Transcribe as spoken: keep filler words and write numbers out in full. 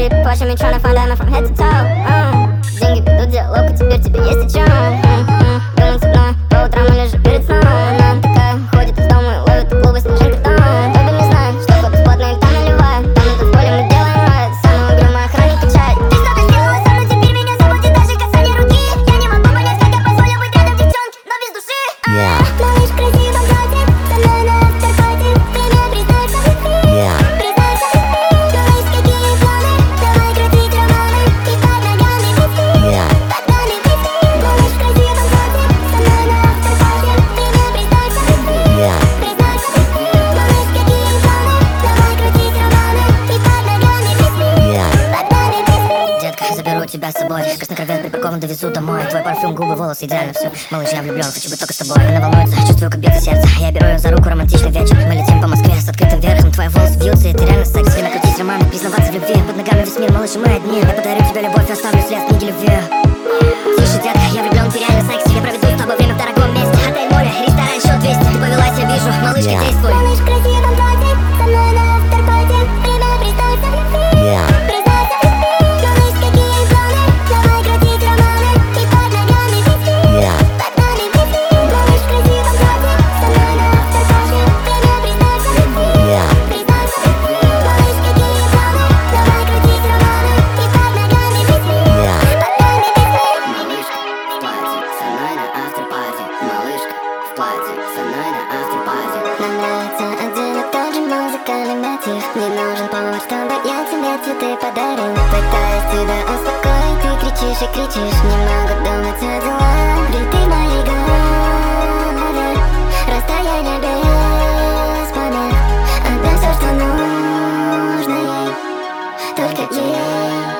Keep pushing me, tryna find out from head to toe. uh. Деньги ведут диалог, и теперь тебе есть о чем. uh-uh. Думать со мной по утрам или же перед сном. Она такая ходит из дома и ловит клубы снежинка там. Только не знаю, что ход бесплатно и там наливает. Там на танцполе мы делаем райд. Самый угрюмый охранник качает. Ты что-то сделала со мной, теперь меня заботит даже касание руки. Я не могу понять, как я позволил быть рядом девчонке, но без души. Yeah. Малыш в красивом платье, со мной на автопате. Ты мне признайся в любви. Yeah. Признайся в любви. Говоришь, какие планы. Давай крутить романы и под ногами вести. Yeah. Под нами вести. Малыш в красивом платье, со мной на автопате. Ты мне признайся в любви. Yeah. Признайся в любви. Малыш, какие планы. Давай крутить романы и под ногами вести. Yeah. Под нами вести. Детка, заберу тебя с собой. Краснокровен припаркован, довезу домой. Твой парфюм, губы, волосы, идеально все. Малыш, я влюблен, хочу быть только с тобой. Она волнуется, чувствую, как бьется сердце. Я беру ее за руку, романтичный вечер. Мы летим по Москве с открытым верхом. Твои волосы вьются, и ты реально секс. Время крутить романы, признаваться в любви. Под ногами весь мир, малыш, и мы одни. Я подарю тебе любовь, оставлю след в книге любви. Тише, детка, я влюблен, ты реально секс. Я проведу с тобой время в дорогом месте. Отель, море, ресторан, счет двести. Ты повелась, я вижу, малышка, Yeah. действуй. Малыш в красивом платье, со мной на авторпате. Время признайся в любви. Yeah. Признайся в любви. Малыш, какие планы. Давай крутить романы и под ногами вести. Yeah. Под нами вести. Малыш в красивом платье, со мной на авторпате. Время признайся в любви. Yeah. Признайся в любви. Малыш, какие планы. Давай крутить романы и под ногами вести. Yeah. Под нами вести. Малышка в платье, со мной на автопате. Малышка в платье, со мной на автопате. Нам нравится один и тот же музыкальный мотив. Не нужен повод, чтобы я тебе цветы подарил. Пытаюсь тебя успокоить, ты кричишь и кричишь. Не могу думать о делах, ведь ты в моей голове. Расстояние без помех. Отдай все, что нужно ей, только ей.